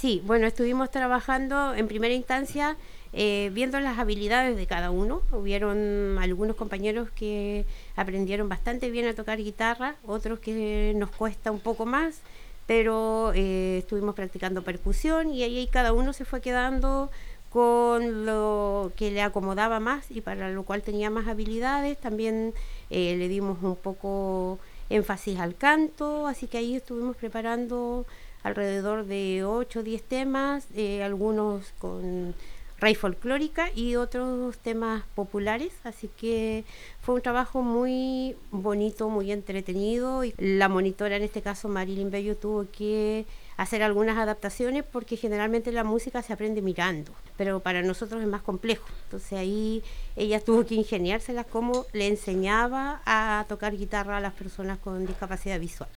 Sí, bueno, estuvimos trabajando en primera instancia viendo las habilidades de cada uno. Hubieron algunos compañeros que aprendieron bastante bien a tocar guitarra, otros que nos cuesta un poco más, pero estuvimos practicando percusión y ahí cada uno se fue quedando con lo que le acomodaba más y para lo cual tenía más habilidades. También le dimos un poco énfasis al canto, así que ahí estuvimos preparando alrededor de 8 o 10 temas, algunos con raíz folclórica y otros temas populares, así que fue un trabajo muy bonito, muy entretenido y la monitora, en este caso Marilyn Bello, tuvo que hacer algunas adaptaciones porque generalmente la música se aprende mirando, pero para nosotros es más complejo, entonces ahí ella tuvo que ingeniárselas cómo le enseñaba a tocar guitarra a las personas con discapacidad visual.